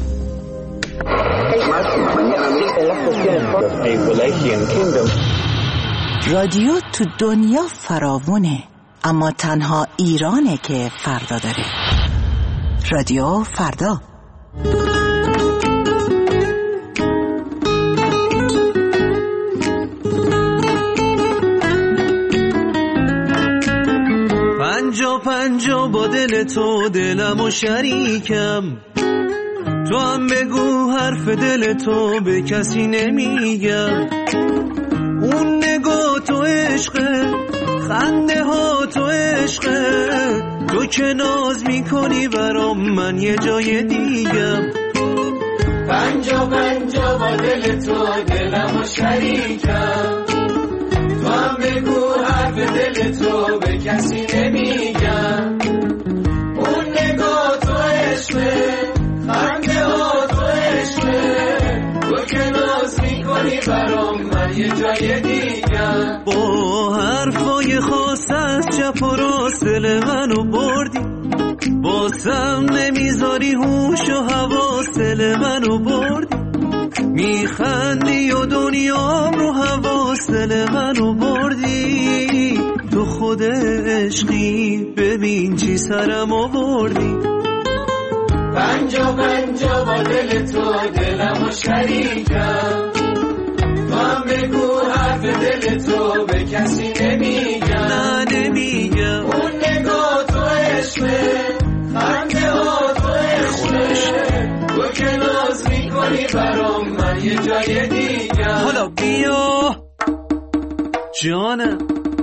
رادیو تو دنیا فراوونه، اما تنها ایرانه که فردا داره. رادیو فردا. پنجا پنجا با دل تو دلم و شریکم، تو هم بگو حرف دل تو به کسی نمیگم. اون نگاه تو عشقه، خنده ها تو عشقه، تو که ناز میکنی برام من یه جای دیگم. پنجا پنجا با دل تو دلم و شریکم. تو هم بگو حرف دل تو به کسی نمیگم. اون نگاه تو عشقه، خنده ها تو عشقه، تو که ناز میکنی برام من یه جای دیگم. با حرفای خاص از چپ و راست دل منو بردی، باسم نمیذاری هوش و حواس دل منو بردی. میخندی و دنیام رو حواس دل منو بردی. تو خود عشقی ببین چی سرم آوردی. پنجا پنجا با دل تو دلم و شریکم. تو هم بگو حرف دل تو به کسی نمیگم. نه نمیگم. اون نگاه تو عشقه، خنده ها تو عشقه، تو که ناز میکنی برام من یه جای دیگم. حالا بیا جانم.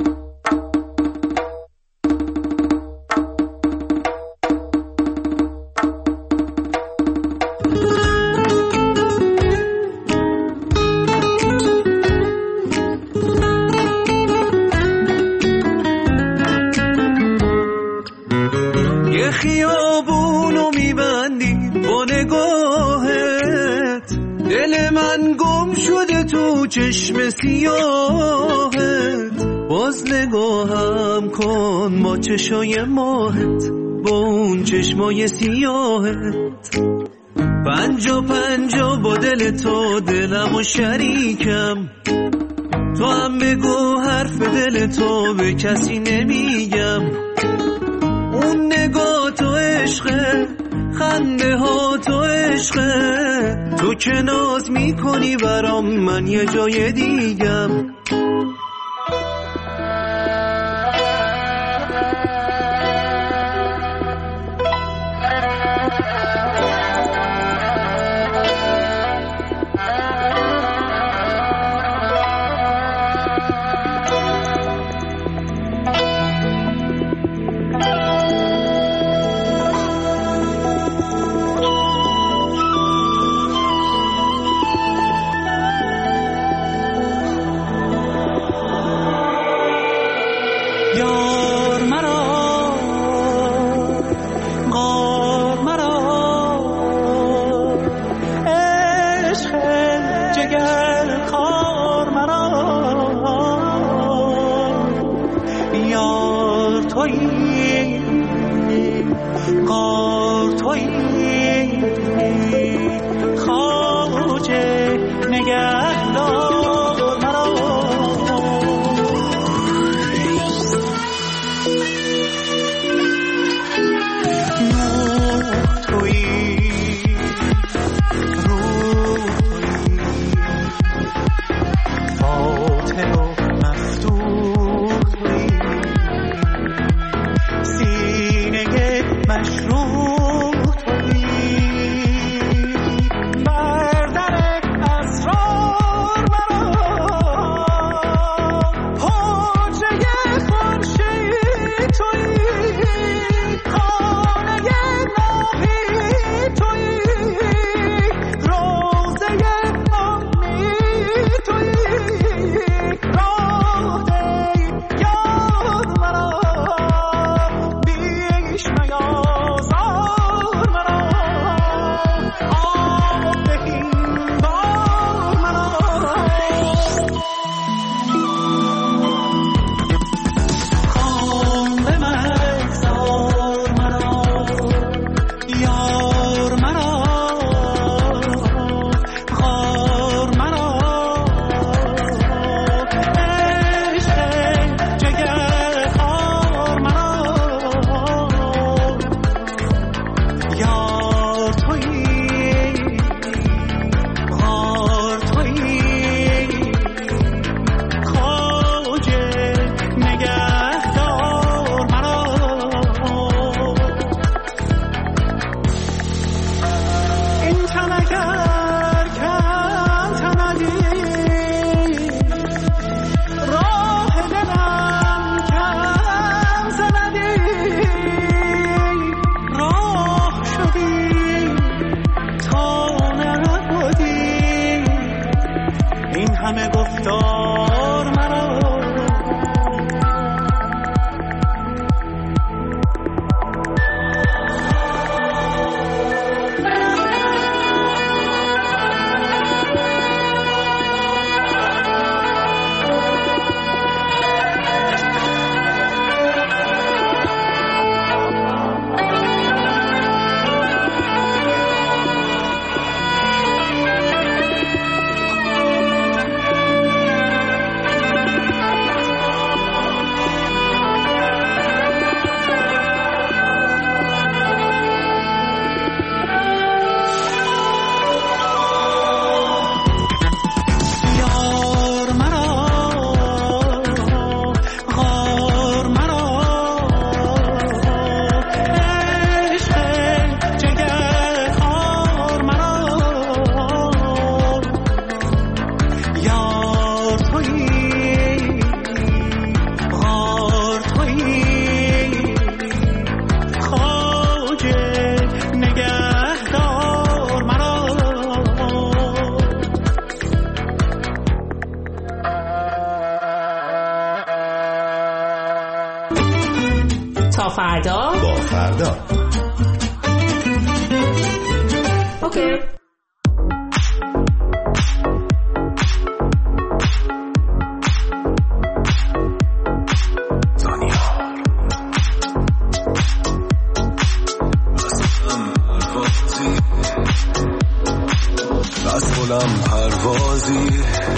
یه خیابونو میبندی با نگاهت، دل من گم شده تو چشم سیاهت. باز نگاهم کن با چشای ماهت، با اون چشمای سیاهت. پنجا پنجا با دل تو دلم و شریکم. تو هم بگو حرف دل تو به کسی نمیگم. اون نگاه تو عشقه، خنده ها تو عشقه، تو که ناز میکنی برام من یه جای دیگم. مشروع تویی بر در اسرار دار مرا. تا فردا با فردا. اوکی. بس بلم پروازی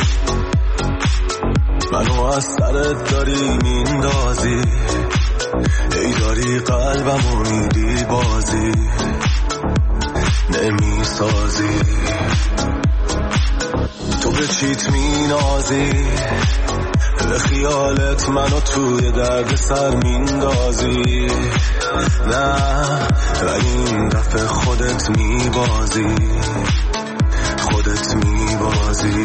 منو از سرت داری میندازی، ای داری قلبمو میدی بازی نمی سازی، تو به چیت می نازی، به خیالت منو توی درد سر میندازی، نه ولی این دفعه خودت می بازی، خودت می بازی.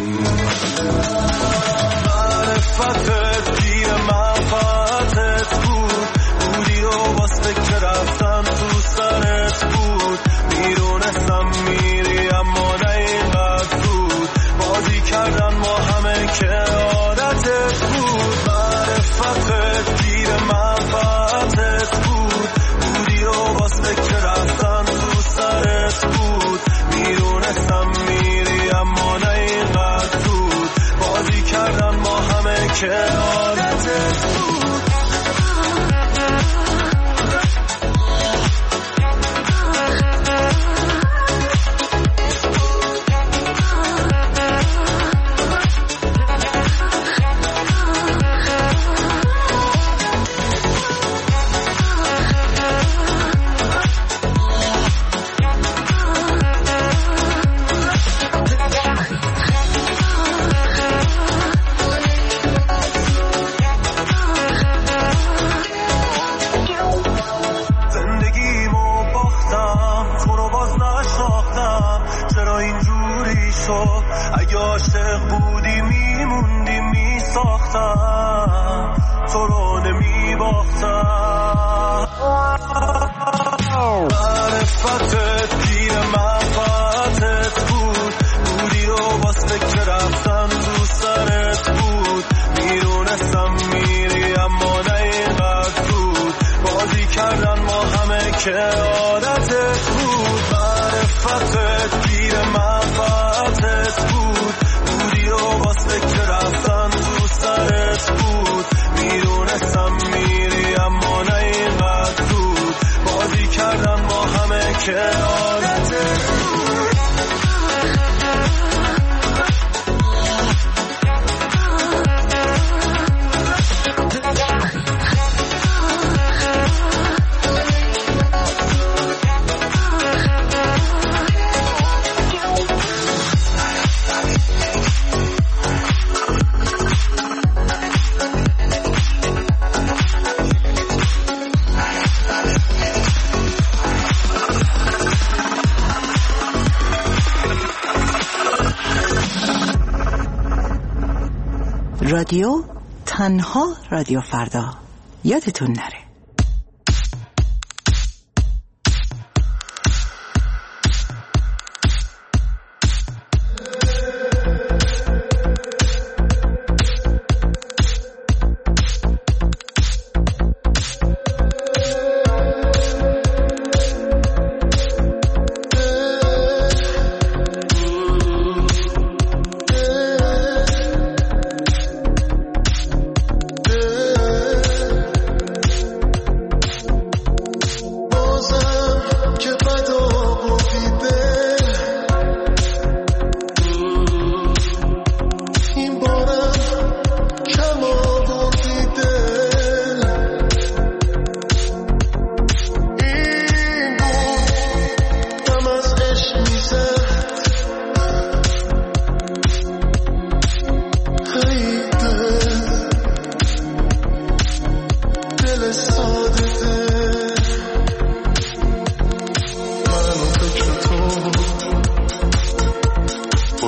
معرفتت گیر منفعتت بود، بودی و واسه که رفتم تو سرت بود، میدونستم میری اما نه اینقدر بود، بازی کردن ما همه که عادتت بود. معرفتت گیر منفعتت بود، بودی و واسه که رفتم تو سرت بود، میدونستم میری اما نه اینقدر بود، بازی کردن ما همه که عادتت بود. اگه عاشق بودی میموندی میساختم، تو رو نمیباختم. معرفتت گیر منفعتت بود، بودی و واسه که رفتم تو سرت بود، میدونستم میری اما نه اینقدر بود، بازی کردن ما همه که عادتت بود. معرفتت گیر منفعتت بود، بودی و واسه که رفتن تو سرت بود، میدونستم میری اما نه اینقدر بود، بازی کردن ما همه که عادتت بود. رادیو تنها رادیو فردا، یادتون نره.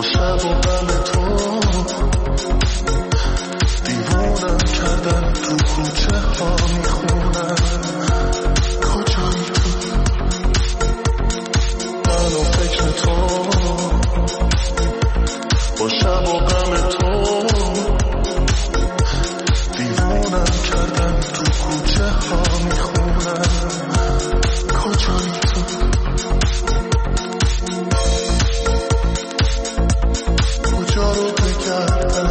شب و غم تو دیوونم کردن، تو کوچه ها میخونم کجایی تو، من و فکر تو با شب و غم تو دیوونم کردن، تو کوچه ها میخونم کجایی تو، کجا رو بگردم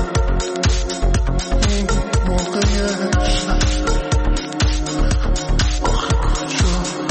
این موقع شب، آخه کجا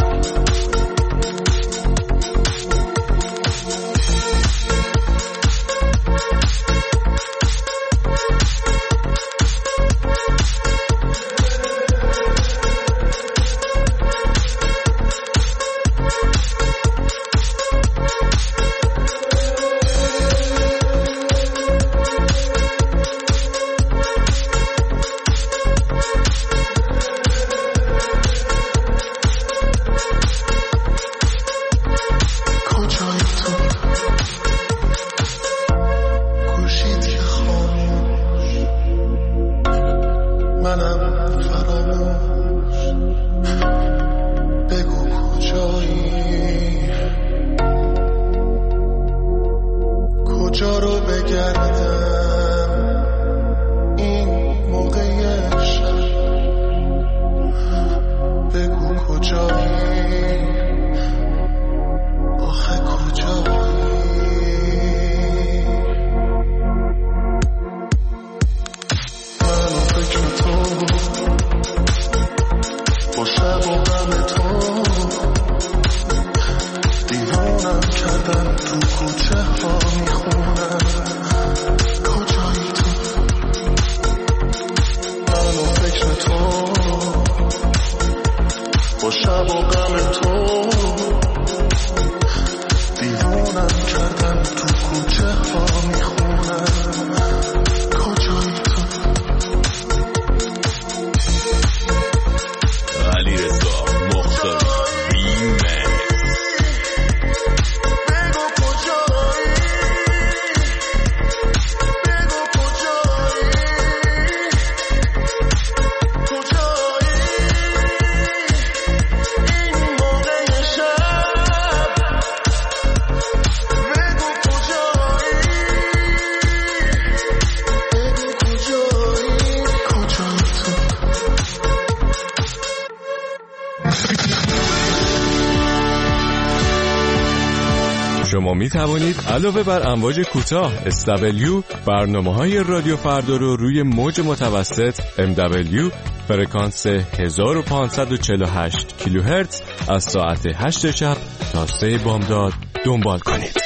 شما می توانید علاوه بر امواج کوتاه اس دبلیو برنامه‌های رادیو فردا رو روی موج متوسط ام دبلیو فرکانس هزار و پانصد و چهل و هشت کیلوهرتز از ساعت هشت شب تا سه بامداد دنبال کنید.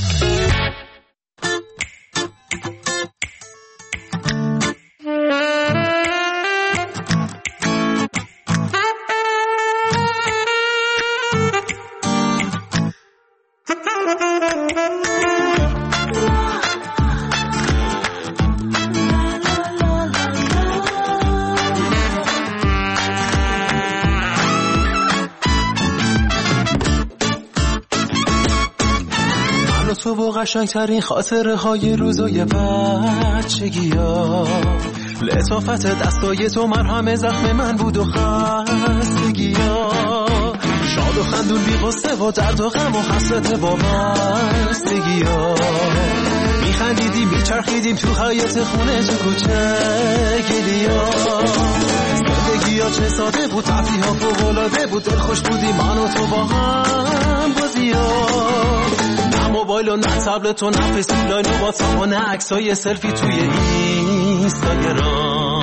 تو با قشنگترین خاطره های روزای بچگی ها، لطافت دستای تو مرهم زخم من بود و خستگی ها، شاد و خندون بی قصه و درد و غم و حسرت با بستگی ها، میخندیدیم میچرخیدیم تو حیاط خونه تو کوچه گلی ها، زندگی ها چه ساده بود، تفریح ها فوق‌العاده بود، دل خوش بودیم من و تو با هم بازی ها، موبایل و نه تبلت و نه فیسبوک لاین و واتساپ و نه عکسای سلفی توی اینستاگرام.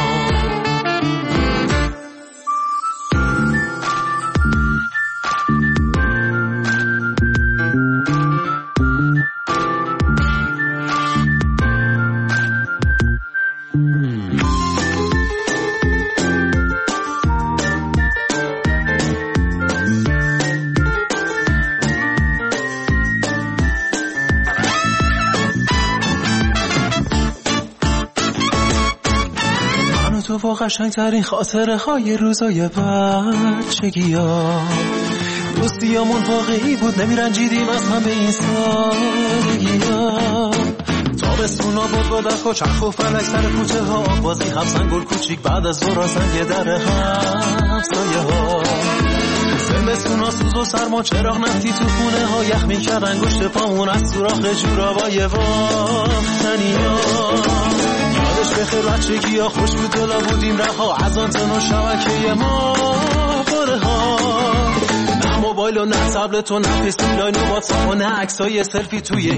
تو با قشنگترین خاطره های روزای بچگی ها، دوستیامون واقعی بود، نمیرنجیدیم از همه این سادگی‌ها. تابستونا بود با برخ و چرخ و فلک سر کوچه ها، بازی هفت گل کوچیک بعد از ظهر سنگ در همسایه ها. زمستونا سوز و سرما چراغ نفتی تو خونه ها، یخ میکرد انگشت پامون از سوراخ جورابای واختنیا. یادش بخیر بچگی ها خوش بود دلا بودیم رها، از آنتن و شبکه ما باره ها. نه موبایل و نه تبلت و نه فیسبوک لاین و واتساپ و نه عکسای سلفی توی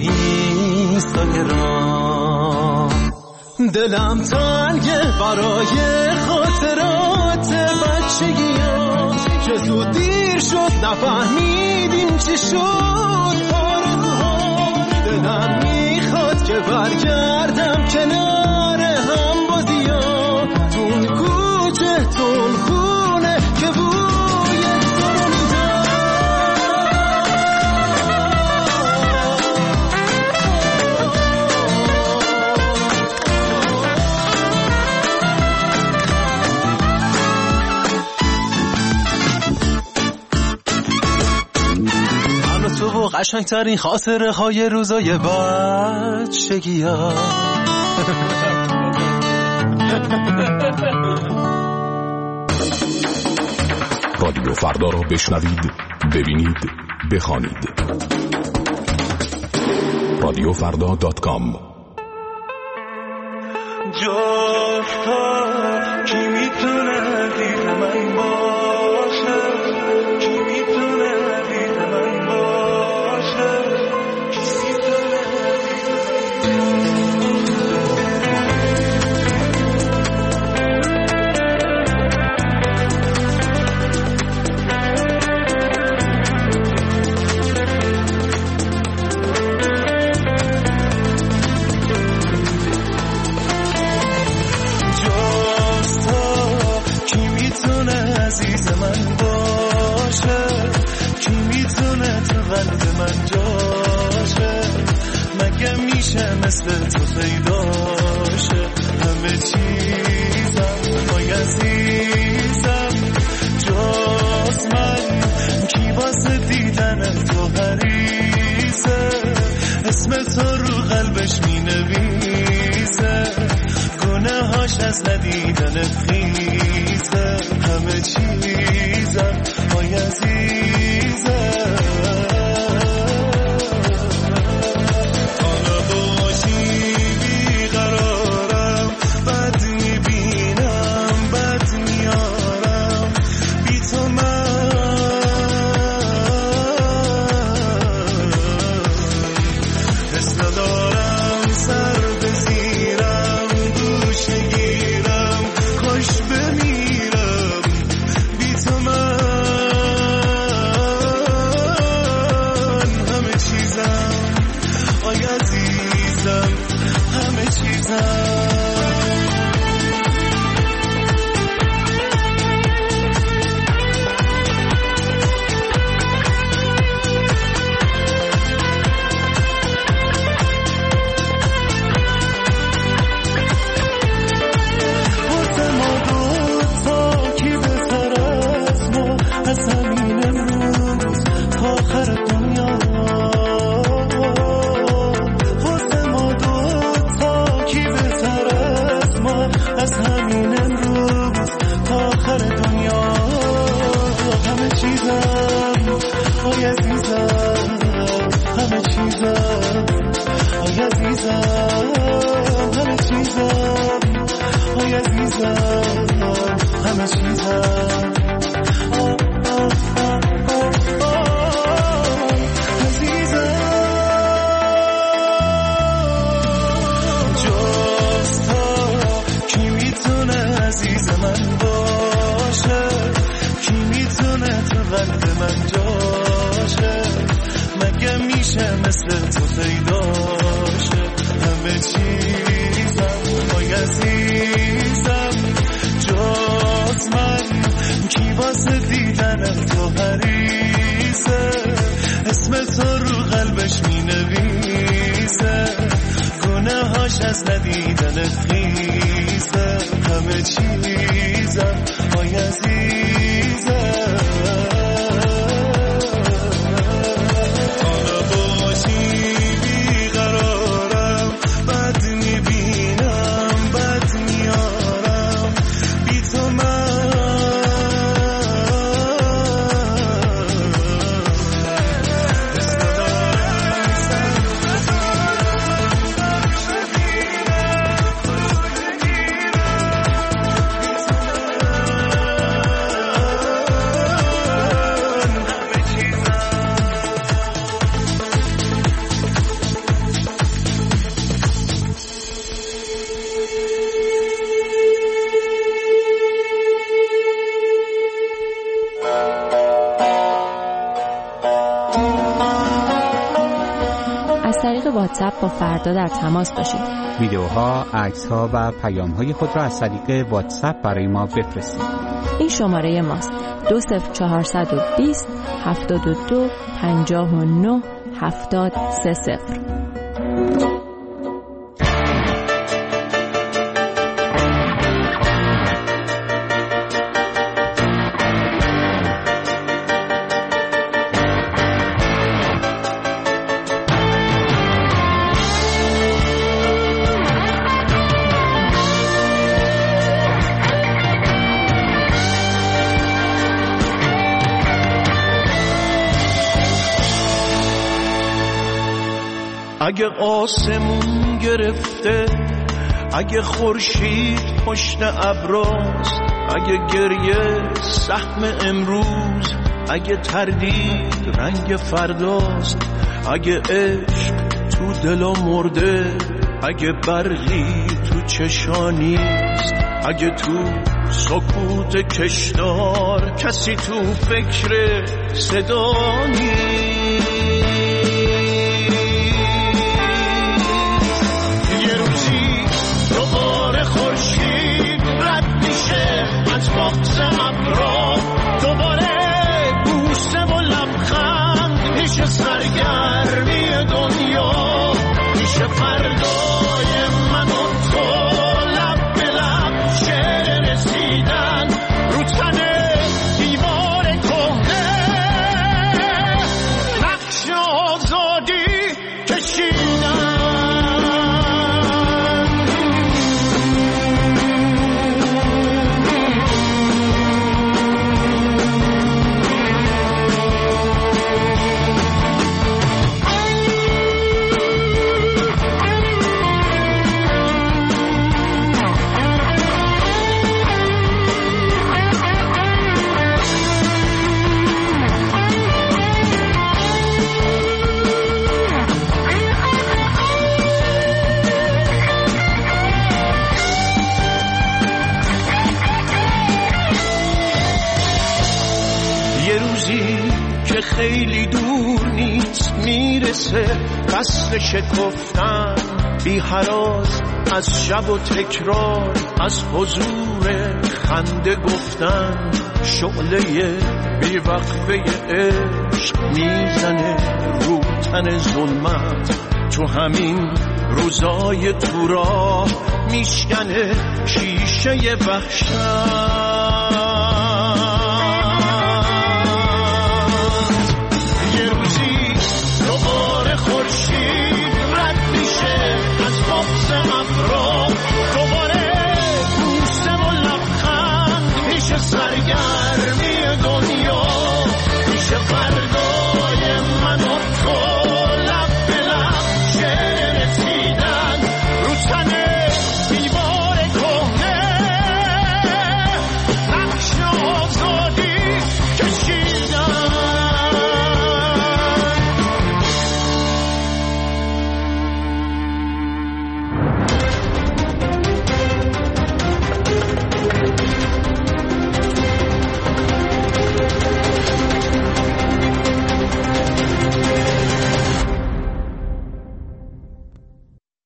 اینستاگرام. دلم تنگه برای خاطرات بچگی ها که زود دیر شد نفهمیدیم چی شد آرزوها. دلم میخواد که برگردم کنار هم بازی ها، تون کوچه تون خونه که بوی تو رو میدم. من و تو و قشنگترین خاطره های روزای بچگی ها. رادیو فردا را بشنوید، ببینید، بخوانید. رادیو فردا دات کام. جفتا کی میتونه دید من باشه، کی میتونه دید من باشه، کی میتونه من باشه، کی میتونه تو قلب من جاشه، مگه میشه مثل تو پیداشه. همه چیزم وای عزیزم جز من، کی واسه دیدن تو حریصه، اسم تو رو قلبش مینویسه، گناهاش از ندیدن خیزه. همه چیزم وای عزیزم حالا باشی بیقرارم، بد میبینم بد میارم بی تو من، حس ندارم سر بزیرم گوشه گیرم کاش بمیرم بی تو من. همه چیزم آی عزیزم همه چیزم. واتساپ با فردا در تماس باشید. ویدیوها، عکس‌ها و پیام‌های خود را از طریق واتساپ برای ما بفرستید. این شماره ماست: دو صفر چهارصد و بیست هفتاد و دو پنجاه و نه هفتاد سه صفر. اگه آسمون گرفته، اگه خورشید پشت ابراست، اگه گریه سهم امروز، اگه تردید رنگ فرداست، اگه عشق تو دلا مرده، اگه برقی تو چشانیست، اگه تو سکوت کشدار کسی تو فکر صدا نیست، بغض ابرا دوباره بوسه و لبخند میشه، سرگرمی دنیا میشه، فردای من و تو لب به لب شعر رسیدن رو تن دیوار کهنه، نقش آزادی کشیدن. خیلی دور نیست میرسه فصل شکفتن، بی هراس از شب و تکرار، از حضور خنده گفتن، شعله بی وقفه عشق میزنه رو تن ظلمت، تو همین روزای تو راه میشکنه شیشه وحشت.